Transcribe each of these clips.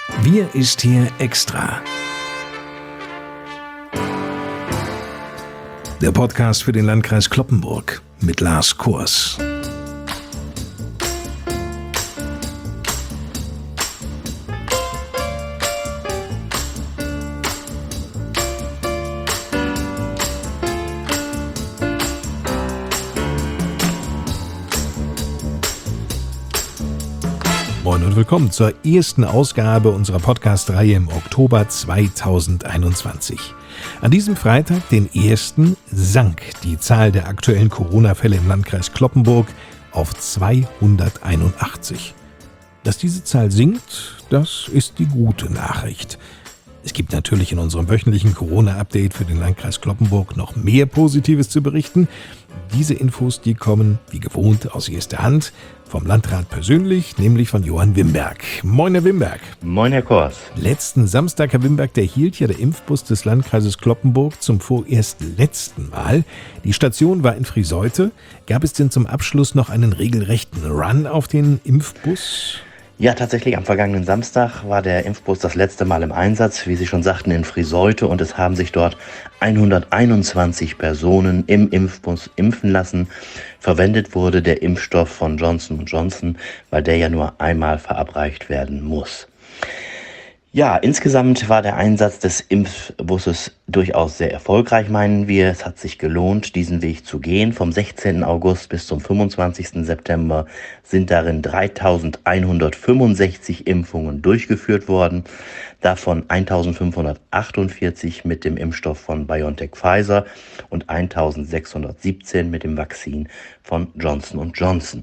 Wir ist hier extra. Der Podcast für den Landkreis Cloppenburg mit Lars Kurs. Moin und willkommen zur ersten Ausgabe unserer Podcast-Reihe im Oktober 2021. An diesem Freitag, den 1., sank die Zahl der aktuellen Corona-Fälle im Landkreis Cloppenburg auf 281. Dass diese Zahl sinkt, das ist die gute Nachricht. Es gibt natürlich in unserem wöchentlichen Corona-Update für den Landkreis Cloppenburg noch mehr Positives zu berichten. Diese Infos, die kommen, wie gewohnt, aus erster Hand vom Landrat persönlich, nämlich von Johann Wimberg. Moin, Herr Wimberg. Moin, Herr Kors. Letzten Samstag, Herr Wimberg, der hielt ja der Impfbus des Landkreises Cloppenburg zum vorerst letzten Mal. Die Station war in Frieseute. Gab es denn zum Abschluss noch einen regelrechten Run auf den Impfbus? Ja, tatsächlich, am vergangenen Samstag war der Impfbus das letzte Mal im Einsatz, wie Sie schon sagten, in Frieseute, und es haben sich dort 121 Personen im Impfbus impfen lassen. Verwendet wurde der Impfstoff von Johnson & Johnson, weil der ja nur einmal verabreicht werden muss. Ja, insgesamt war der Einsatz des Impfbusses durchaus sehr erfolgreich, meinen wir. Es hat sich gelohnt, diesen Weg zu gehen. Vom 16. August bis zum 25. September sind darin 3.165 Impfungen durchgeführt worden. Davon 1.548 mit dem Impfstoff von BioNTech Pfizer und 1.617 mit dem Vakzin von Johnson & Johnson.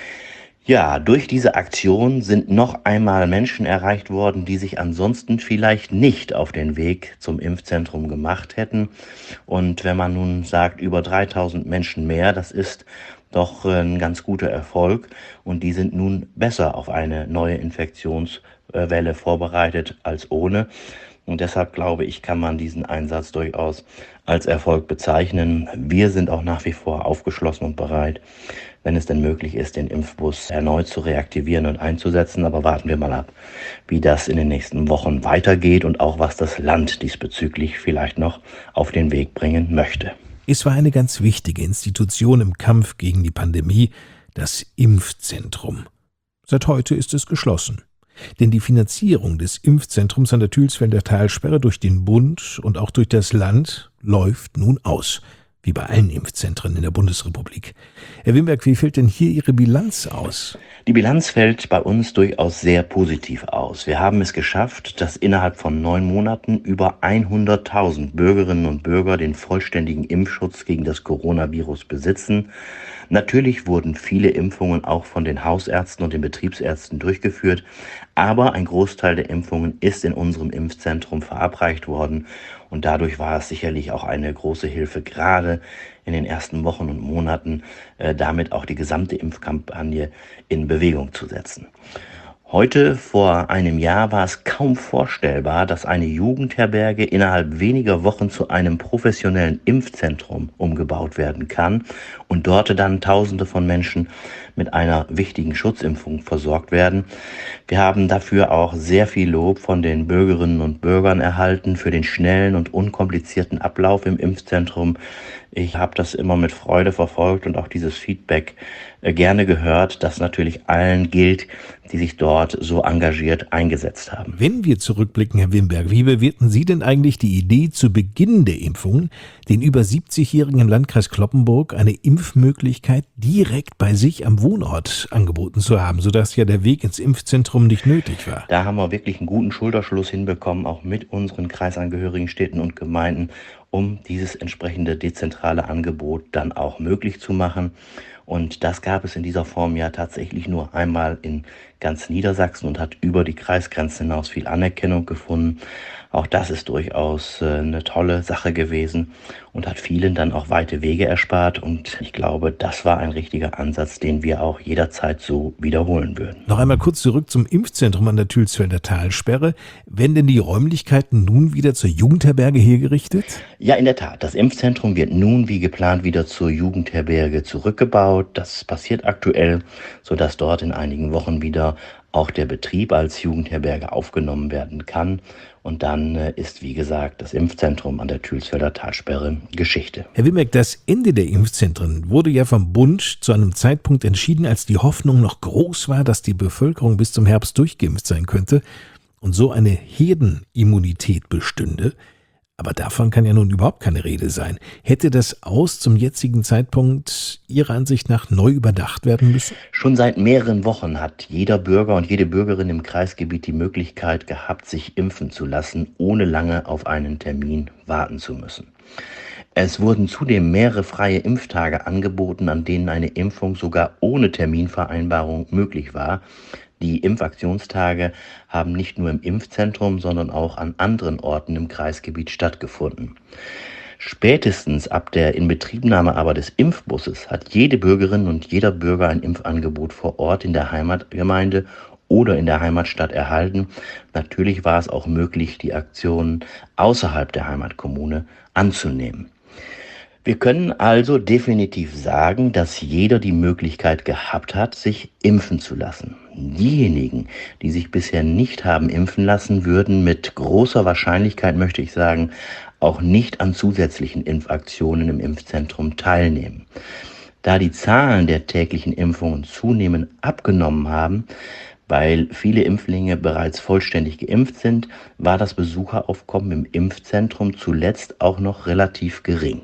Ja, durch diese Aktion sind noch einmal Menschen erreicht worden, die sich ansonsten vielleicht nicht auf den Weg zum Impfzentrum gemacht hätten. Und wenn man nun sagt, über 3.000 Menschen mehr, das ist doch ein ganz guter Erfolg. Und die sind nun besser auf eine neue Infektionswelle vorbereitet als ohne. Und deshalb glaube ich, kann man diesen Einsatz durchaus als Erfolg bezeichnen. Wir sind auch nach wie vor aufgeschlossen und bereit, wenn es denn möglich ist, den Impfbus erneut zu reaktivieren und einzusetzen. Aber warten wir mal ab, wie das in den nächsten Wochen weitergeht und auch was das Land diesbezüglich vielleicht noch auf den Weg bringen möchte. Es war eine ganz wichtige Institution im Kampf gegen die Pandemie, das Impfzentrum. Seit heute ist es geschlossen. Denn die Finanzierung des Impfzentrums an der Thülsfelder Talsperre durch den Bund und auch durch das Land läuft nun aus. Wie bei allen Impfzentren in der Bundesrepublik. Herr Wimberg, wie fällt denn hier Ihre Bilanz aus? Die Bilanz fällt bei uns durchaus sehr positiv aus. Wir haben es geschafft, dass innerhalb von 9 Monaten über 100.000 Bürgerinnen und Bürger den vollständigen Impfschutz gegen das Coronavirus besitzen. Natürlich wurden viele Impfungen auch von den Hausärzten und den Betriebsärzten durchgeführt, aber ein Großteil der Impfungen ist in unserem Impfzentrum verabreicht worden und dadurch war es sicherlich auch eine große Hilfe, gerade in den ersten Wochen und Monaten, damit auch die gesamte Impfkampagne in Bewegung zu setzen. Heute, vor einem Jahr, war es kaum vorstellbar, dass eine Jugendherberge innerhalb weniger Wochen zu einem professionellen Impfzentrum umgebaut werden kann und dort dann Tausende von Menschen mit einer wichtigen Schutzimpfung versorgt werden. Wir haben dafür auch sehr viel Lob von den Bürgerinnen und Bürgern erhalten für den schnellen und unkomplizierten Ablauf im Impfzentrum. Ich habe das immer mit Freude verfolgt und auch dieses Feedback gerne gehört, das natürlich allen gilt, die sich dort so engagiert eingesetzt haben. Wenn wir zurückblicken, Herr Wimberg, wie bewerten Sie denn eigentlich die Idee, zu Beginn der Impfung den über 70-Jährigen im Landkreis Cloppenburg eine Impfmöglichkeit direkt bei sich am Wohnort angeboten zu haben, sodass ja der Weg ins Impfzentrum nicht nötig war? Da haben wir wirklich einen guten Schulterschluss hinbekommen, auch mit unseren kreisangehörigen Städten und Gemeinden, um dieses entsprechende dezentrale Angebot dann auch möglich zu machen. Und das gab es in dieser Form ja tatsächlich nur einmal in ganz Niedersachsen und hat über die Kreisgrenzen hinaus viel Anerkennung gefunden. Auch das ist durchaus eine tolle Sache gewesen und hat vielen dann auch weite Wege erspart. Und ich glaube, das war ein richtiger Ansatz, den wir auch jederzeit so wiederholen würden. Noch einmal kurz zurück zum Impfzentrum an der Thülsfelder Talsperre. Werden denn die Räumlichkeiten nun wieder zur Jugendherberge hergerichtet? Ja, in der Tat. Das Impfzentrum wird nun wie geplant wieder zur Jugendherberge zurückgebaut. Das passiert aktuell, sodass dort in einigen Wochen wieder auch der Betrieb als Jugendherberge aufgenommen werden kann. Und dann ist, wie gesagt, das Impfzentrum an der Thülsfelder Talsperre Geschichte. Herr Wimbeck, das Ende der Impfzentren wurde ja vom Bund zu einem Zeitpunkt entschieden, als die Hoffnung noch groß war, dass die Bevölkerung bis zum Herbst durchgeimpft sein könnte und so eine Herdenimmunität bestünde. Aber davon kann ja nun überhaupt keine Rede sein. Hätte das zum jetzigen Zeitpunkt Ihrer Ansicht nach neu überdacht werden müssen? Schon seit mehreren Wochen hat jeder Bürger und jede Bürgerin im Kreisgebiet die Möglichkeit gehabt, sich impfen zu lassen, ohne lange auf einen Termin warten zu müssen. Es wurden zudem mehrere freie Impftage angeboten, an denen eine Impfung sogar ohne Terminvereinbarung möglich war. Die Impfaktionstage haben nicht nur im Impfzentrum, sondern auch an anderen Orten im Kreisgebiet stattgefunden. Spätestens ab der Inbetriebnahme aber des Impfbusses hat jede Bürgerin und jeder Bürger ein Impfangebot vor Ort in der Heimatgemeinde oder in der Heimatstadt erhalten. Natürlich war es auch möglich, die Aktionen außerhalb der Heimatkommune anzunehmen. Wir können also definitiv sagen, dass jeder die Möglichkeit gehabt hat, sich impfen zu lassen. Diejenigen, die sich bisher nicht haben impfen lassen, würden mit großer Wahrscheinlichkeit, möchte ich sagen, auch nicht an zusätzlichen Impfaktionen im Impfzentrum teilnehmen. Da die Zahlen der täglichen Impfungen zunehmend abgenommen haben, weil viele Impflinge bereits vollständig geimpft sind, war das Besucheraufkommen im Impfzentrum zuletzt auch noch relativ gering.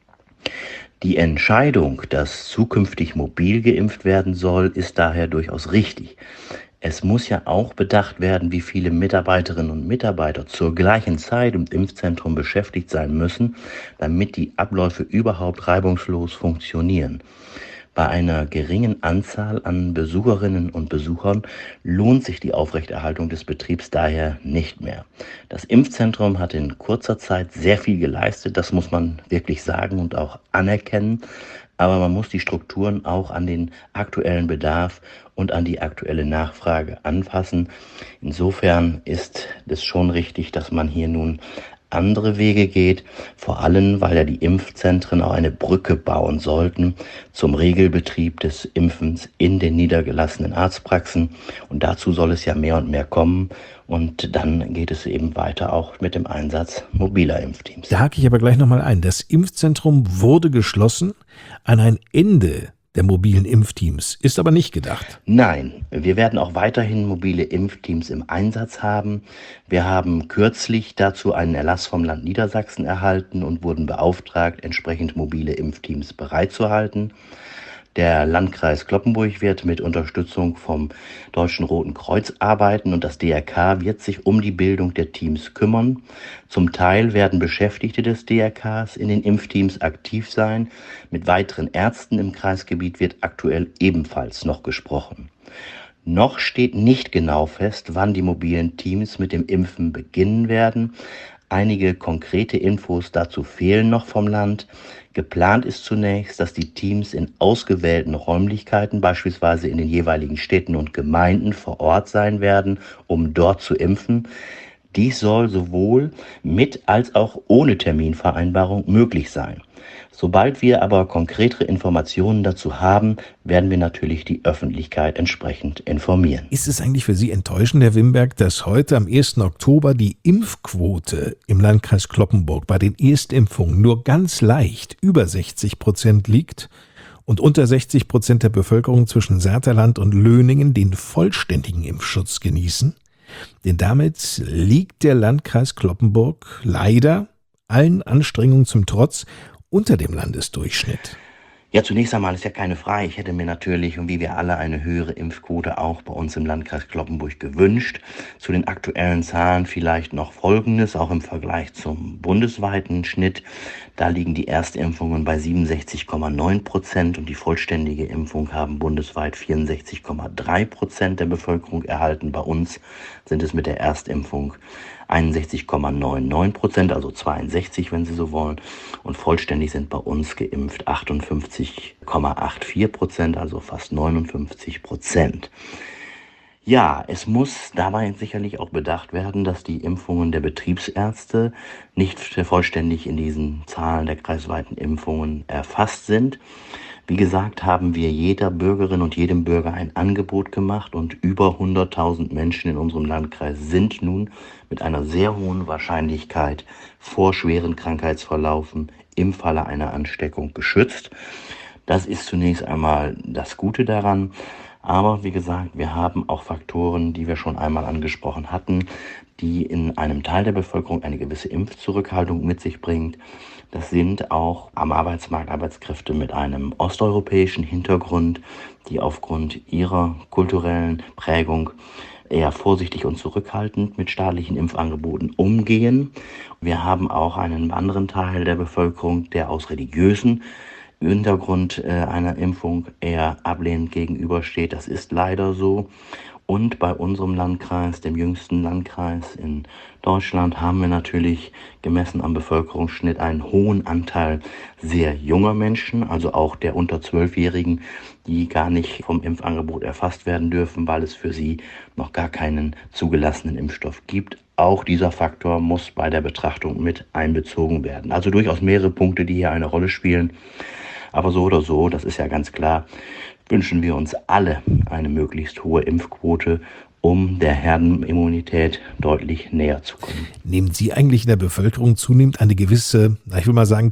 Die Entscheidung, dass zukünftig mobil geimpft werden soll, ist daher durchaus richtig. Es muss ja auch bedacht werden, wie viele Mitarbeiterinnen und Mitarbeiter zur gleichen Zeit im Impfzentrum beschäftigt sein müssen, damit die Abläufe überhaupt reibungslos funktionieren. Bei einer geringen Anzahl an Besucherinnen und Besuchern lohnt sich die Aufrechterhaltung des Betriebs daher nicht mehr. Das Impfzentrum hat in kurzer Zeit sehr viel geleistet, das muss man wirklich sagen und auch anerkennen. Aber man muss die Strukturen auch an den aktuellen Bedarf und an die aktuelle Nachfrage anpassen. Insofern ist es schon richtig, dass man hier nun andere Wege geht, vor allem, weil ja die Impfzentren auch eine Brücke bauen sollten zum Regelbetrieb des Impfens in den niedergelassenen Arztpraxen. Und dazu soll es ja mehr und mehr kommen. Und dann geht es eben weiter auch mit dem Einsatz mobiler Impfteams. Da hake ich aber gleich nochmal ein. Das Impfzentrum wurde geschlossen. An ein Ende der mobilen Impfteams ist aber nicht gedacht. Nein, wir werden auch weiterhin mobile Impfteams im Einsatz haben. Wir haben kürzlich dazu einen Erlass vom Land Niedersachsen erhalten und wurden beauftragt, entsprechend mobile Impfteams bereitzuhalten. Der Landkreis Cloppenburg wird mit Unterstützung vom Deutschen Roten Kreuz arbeiten und das DRK wird sich um die Bildung der Teams kümmern. Zum Teil werden Beschäftigte des DRKs in den Impfteams aktiv sein. Mit weiteren Ärzten im Kreisgebiet wird aktuell ebenfalls noch gesprochen. Noch steht nicht genau fest, wann die mobilen Teams mit dem Impfen beginnen werden. Einige konkrete Infos dazu fehlen noch vom Land. Geplant ist zunächst, dass die Teams in ausgewählten Räumlichkeiten, beispielsweise in den jeweiligen Städten und Gemeinden, vor Ort sein werden, um dort zu impfen. Dies soll sowohl mit als auch ohne Terminvereinbarung möglich sein. Sobald wir aber konkretere Informationen dazu haben, werden wir natürlich die Öffentlichkeit entsprechend informieren. Ist es eigentlich für Sie enttäuschend, Herr Wimberg, dass heute am 1. Oktober die Impfquote im Landkreis Cloppenburg bei den Erstimpfungen nur ganz leicht über 60% liegt und unter 60% der Bevölkerung zwischen Saterland und Löningen den vollständigen Impfschutz genießen? Denn damit liegt der Landkreis Cloppenburg leider allen Anstrengungen zum Trotz unter dem Landesdurchschnitt. Ja, zunächst einmal ist ja keine Frage. Ich hätte mir natürlich, und wie wir alle, eine höhere Impfquote auch bei uns im Landkreis Cloppenburg gewünscht. Zu den aktuellen Zahlen vielleicht noch Folgendes, auch im Vergleich zum bundesweiten Schnitt. Da liegen die Erstimpfungen bei 67,9% und die vollständige Impfung haben bundesweit 64,3% der Bevölkerung erhalten. Bei uns sind es mit der Erstimpfung 61,99%, also 62, wenn Sie so wollen. Und vollständig sind bei uns geimpft 58,84%, also fast 59%. Ja, es muss dabei sicherlich auch bedacht werden, dass die Impfungen der Betriebsärzte nicht vollständig in diesen Zahlen der kreisweiten Impfungen erfasst sind. Wie gesagt, haben wir jeder Bürgerin und jedem Bürger ein Angebot gemacht und über 100.000 Menschen in unserem Landkreis sind nun mit einer sehr hohen Wahrscheinlichkeit vor schweren Krankheitsverlaufen im Falle einer Ansteckung geschützt. Das ist zunächst einmal das Gute daran. Aber wie gesagt, wir haben auch Faktoren, die wir schon einmal angesprochen hatten, die in einem Teil der Bevölkerung eine gewisse Impfzurückhaltung mit sich bringt. Das sind auch am Arbeitsmarkt Arbeitskräfte mit einem osteuropäischen Hintergrund, die aufgrund ihrer kulturellen Prägung eher vorsichtig und zurückhaltend mit staatlichen Impfangeboten umgehen. Wir haben auch einen anderen Teil der Bevölkerung, der aus religiösen Hintergrund einer Impfung eher ablehnend gegenübersteht. Das ist leider so. Und bei unserem Landkreis, dem jüngsten Landkreis in Deutschland, haben wir natürlich gemessen am Bevölkerungsschnitt einen hohen Anteil sehr junger Menschen, also auch der unter 12-Jährigen, die gar nicht vom Impfangebot erfasst werden dürfen, weil es für sie noch gar keinen zugelassenen Impfstoff gibt. Auch dieser Faktor muss bei der Betrachtung mit einbezogen werden. Also durchaus mehrere Punkte, die hier eine Rolle spielen. Aber so oder so, das ist ja ganz klar, wünschen wir uns alle eine möglichst hohe Impfquote, um der Herdenimmunität deutlich näher zu kommen. Nehmen Sie eigentlich in der Bevölkerung zunehmend eine gewisse, ich will mal sagen,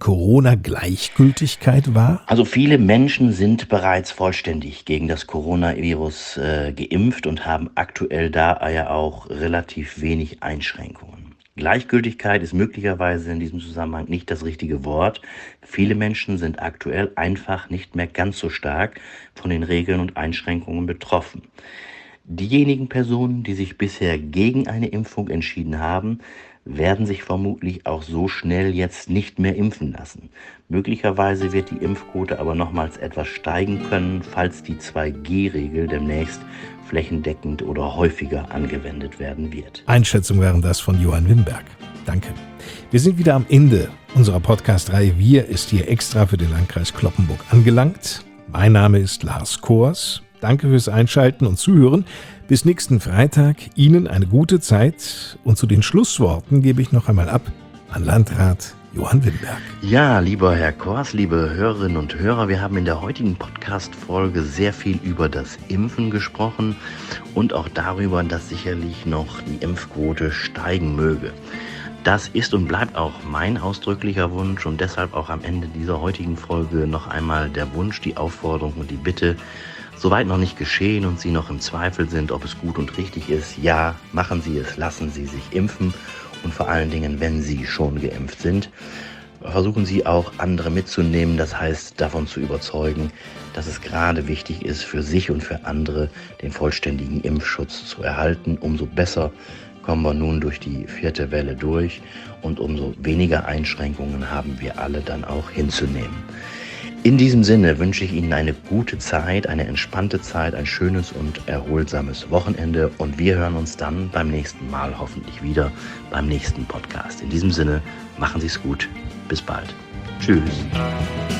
Corona-Gleichgültigkeit wahr? Also viele Menschen sind bereits vollständig gegen das Coronavirus geimpft und haben aktuell da ja auch relativ wenig Einschränkungen. Gleichgültigkeit ist möglicherweise in diesem Zusammenhang nicht das richtige Wort. Viele Menschen sind aktuell einfach nicht mehr ganz so stark von den Regeln und Einschränkungen betroffen. Diejenigen Personen, die sich bisher gegen eine Impfung entschieden haben, werden sich vermutlich auch so schnell jetzt nicht mehr impfen lassen. Möglicherweise wird die Impfquote aber nochmals etwas steigen können, falls die 2G-Regel demnächst flächendeckend oder häufiger angewendet werden wird. Einschätzungen wären das von Johann Wimberg. Danke. Wir sind wieder am Ende unserer Podcast-Reihe Wir ist hier extra für den Landkreis Cloppenburg angelangt. Mein Name ist Lars Kors. Danke fürs Einschalten und Zuhören. Bis nächsten Freitag. Ihnen eine gute Zeit. Und zu den Schlussworten gebe ich noch einmal ab an Landrat Johann Wimberg. Ja, lieber Herr Kors, liebe Hörerinnen und Hörer, wir haben in der heutigen Podcast-Folge sehr viel über das Impfen gesprochen und auch darüber, dass sicherlich noch die Impfquote steigen möge. Das ist und bleibt auch mein ausdrücklicher Wunsch und deshalb auch am Ende dieser heutigen Folge noch einmal der Wunsch, die Aufforderung und die Bitte, soweit noch nicht geschehen und Sie noch im Zweifel sind, ob es gut und richtig ist, ja, machen Sie es, lassen Sie sich impfen. Und vor allen Dingen, wenn Sie schon geimpft sind, versuchen Sie auch andere mitzunehmen. Das heißt, davon zu überzeugen, dass es gerade wichtig ist, für sich und für andere den vollständigen Impfschutz zu erhalten. Umso besser kommen wir nun durch die 4. Welle durch und umso weniger Einschränkungen haben wir alle dann auch hinzunehmen. In diesem Sinne wünsche ich Ihnen eine gute Zeit, eine entspannte Zeit, ein schönes und erholsames Wochenende und wir hören uns dann beim nächsten Mal hoffentlich wieder beim nächsten Podcast. In diesem Sinne, machen Sie es gut. Bis bald. Tschüss.